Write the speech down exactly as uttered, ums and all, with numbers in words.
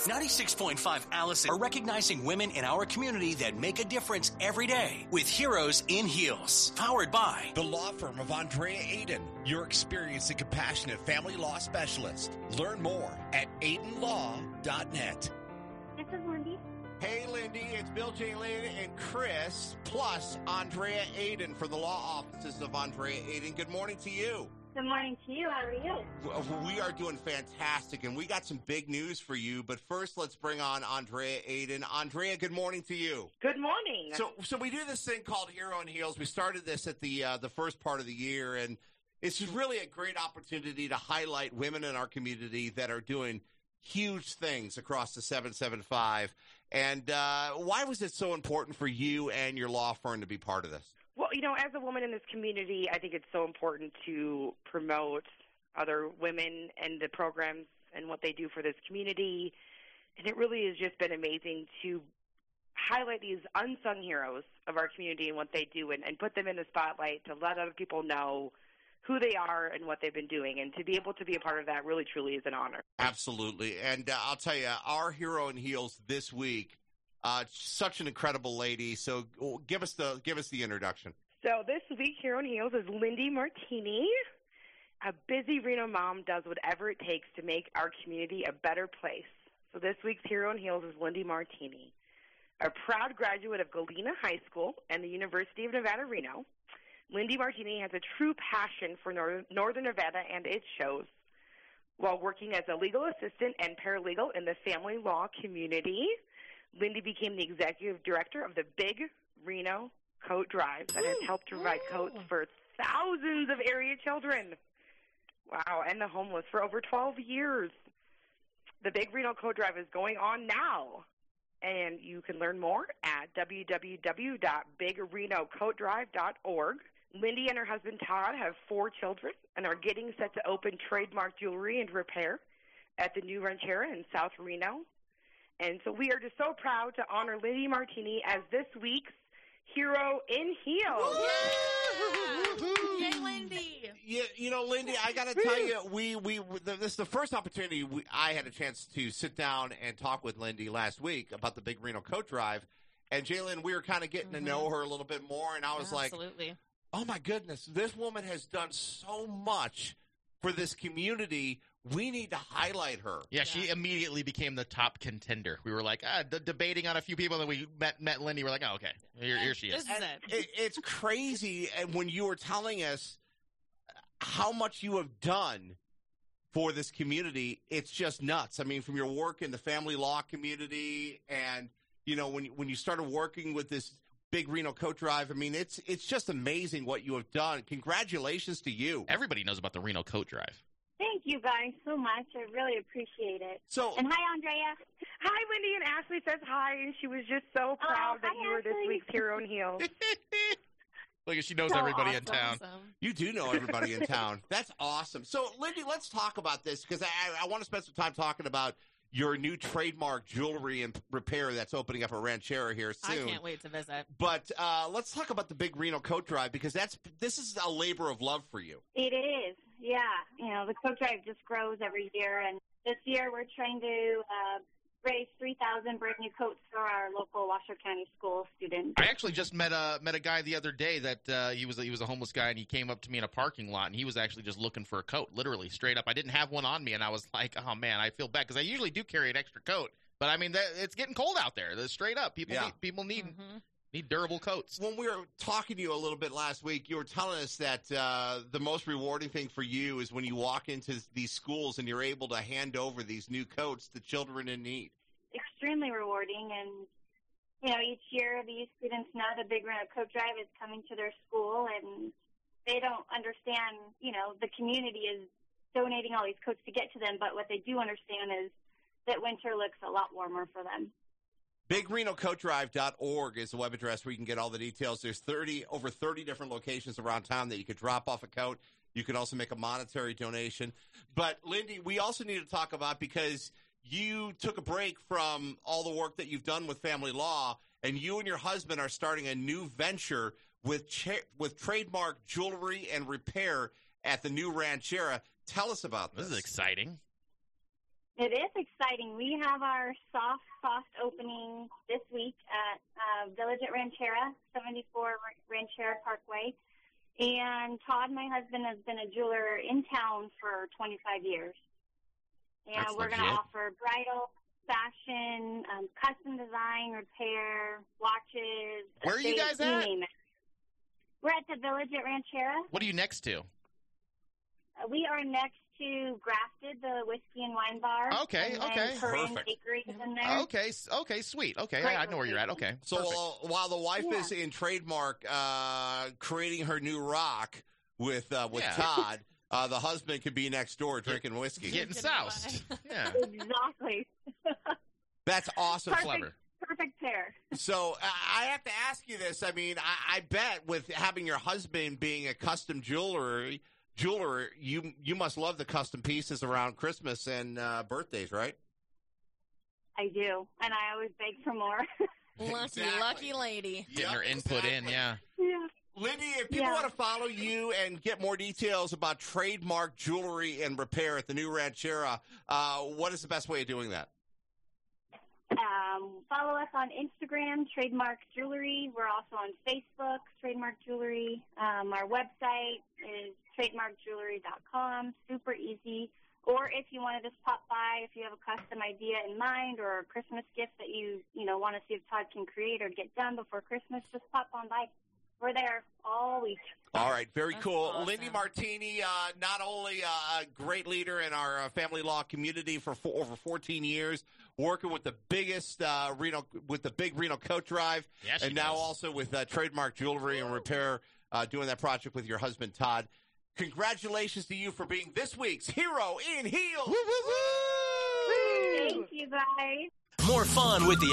ninety-six point five Allison are recognizing women in our community that make a difference every day with Heroes in Heels. Powered by the law firm of Andrea Aiden, your experienced and compassionate family law specialist. Learn more at aiden law dot net. This is Lindy. Hey, Lindy, it's Bill, Jaylin, and Chris, plus Andrea Aiden for the law offices of Andrea Aiden. Good morning to you. Good morning to you. How are you? We are doing fantastic, and we got some big news for you. But first, let's bring on Andrea Aiden. Andrea, good morning to you. Good morning. So, so we do this thing called Hero in Heels. We started this at the uh, the first part of the year, and it's just really a great opportunity to highlight women in our community that are doing huge things across the seven seven five. And uh, why was it so important for you and your law firm to be part of this? Well, you know, as a woman in this community, I think it's so important to promote other women and the programs and what they do for this community. And it really has just been amazing to highlight these unsung heroes of our community and what they do and, and put them in the spotlight to let other people know who they are and what they've been doing. And to be able to be a part of that really, truly is an honor. Absolutely. And uh, I'll tell you, our Hero in Heels this week, Uh, such an incredible lady. So give us the give us the introduction. So this week, Hero in Heels is Lindy Martini. A busy Reno mom does whatever it takes to make our community a better place. So this week's Hero in Heels is Lindy Martini. A proud graduate of Galena High School and the University of Nevada, Reno, Lindy Martini has a true passion for Northern, Northern Nevada, and it shows. While working as a legal assistant and paralegal in the family law community, Lindy became the executive director of the Big Reno Coat Drive that has helped to provide coats for thousands of area children. Wow, and the homeless for over twelve years. The Big Reno Coat Drive is going on now, and you can learn more at w w w dot big reno coat drive dot org. Lindy and her husband Todd have four children and are getting set to open Trademark Jewelry and Repair at the New Ranchera in South Reno. And so we are just so proud to honor Lindy Martini as this week's Hero in Heels. Yay, Lindy! Yeah, you know, Lindy, I got to tell you, we we this is the first opportunity we, I had a chance to sit down and talk with Lindy last week about the Big Reno Coat Drive. And Jaylin, we were kind of getting mm-hmm. to know her a little bit more, and I was Absolutely. like, oh my goodness, this woman has done so much for this community. We need to highlight her. Yeah, yeah, she immediately became the top contender. We were like, ah, d- debating on a few people, and then we met met Lindy. We're like, oh, okay, here, here she is. This is it. it. It's crazy. And when you were telling us how much you have done for this community, it's just nuts. I mean, from your work in the family law community, and you know, when when you started working with this Big Reno Coat Drive, I mean, it's it's just amazing what you have done. Congratulations to you. Everybody knows about the Reno Coat Drive. Thank you guys so much. I really appreciate it. So, and hi, Andrea. Hi, Wendy, and Ashley says hi, and she was just so proud oh, that hi, you were this Ashley. week's Hero in Heels. Look, she knows so everybody awesome. in town. You do know everybody in town. That's awesome. So, Lindy, let's talk about this, because I, I want to spend some time talking about your new Trademark Jewelry and Repair that's opening up at Ranchera here soon. I can't wait to visit. But uh, let's talk about the Big Reno Coat Drive, because that's this is a labor of love for you. It is, yeah. You know, the coat drive just grows every year, and this year we're trying to uh, raise three thousand brand new coats for our local Washoe County school students. I actually just met a met a guy the other day that uh, he was he was a homeless guy, and he came up to me in a parking lot, and he was actually just looking for a coat, literally straight up. I didn't have one on me, and I was like, oh man, I feel bad, because I usually do carry an extra coat, but I mean that, it's getting cold out there. That's straight up, people yeah. need, people need Mm-hmm. need durable coats. When we were talking to you a little bit last week, you were telling us that uh, the most rewarding thing for you is when you walk into these schools and you're able to hand over these new coats to children in need. Extremely rewarding, and you know, each year these students know the Big Reno Coat Drive is coming to their school, and they don't understand, you know, the community is donating all these coats to get to them, but what they do understand is that winter looks a lot warmer for them. big reno coat drive dot org is the web address where you can get all the details. There's thirty over thirty different locations around town that you could drop off a coat. You can also make a monetary donation. But, Lindy, we also need to talk about, because you took a break from all the work that you've done with family law, and you and your husband are starting a new venture with cha- with Trademark Jewelry and Repair at the new Ranchera. Tell us about this. This is exciting. It is exciting. We have our soft, soft opening this week at uh, Village at Ranchera, seventy-four Ranchera Parkway. And Todd, my husband, has been a jeweler in town for twenty-five years. And That's we're going to legit. offer bridal, fashion, um, custom design, repair, watches. Where are you estates, guys at? You name it. We're at the Village at Ranchera. What are you next to? Uh, we are next to Grafted, the whiskey and wine bar. Okay, and then okay. Korean Perfect. Bakery is in there. Okay, s- okay, sweet. Okay, Great I, I know where you're at. Okay, So perfect. uh, while the wife Yeah. is in Trademark uh, creating her new rock with uh, with Yeah. Todd, uh, the husband could be next door drinking whiskey. Getting soused. Yeah, Exactly. That's awesome. Perfect. clever. Perfect pair. So uh, I have to ask you this. I mean, I, I bet with having your husband being a custom jewelry jeweler, you you must love the custom pieces around Christmas and uh, birthdays, right? I do, and I always beg for more. Lucky, Exactly. lucky lady. Getting Yep, her input in. exactly. Yeah. yeah. Lindy, if people Yeah. want to follow you and get more details about Trademark Jewelry and Repair at the new Ranchera, uh, what is the best way of doing that? Um, follow us on Instagram, Trademark Jewelry. We're also on Facebook, Trademark Jewelry. Um, our website is trademark jewelry dot com. Super easy. Or if you want to just pop by, if you have a custom idea in mind or a Christmas gift that you, you know, want to see if Todd can create or get done before Christmas, just pop on by. We're there all week. All right, very That's cool. awesome. Lindy Martini, uh, not only uh, a great leader in our uh, family law community for four, over fourteen years, working with the biggest uh, Reno, with the big Reno Coat Drive, Yeah, she and now does. also with uh, Trademark Jewelry and Repair, uh, doing that project with your husband Todd. Congratulations to you for being this week's Hero in Heels. Thank you, guys. More fun with the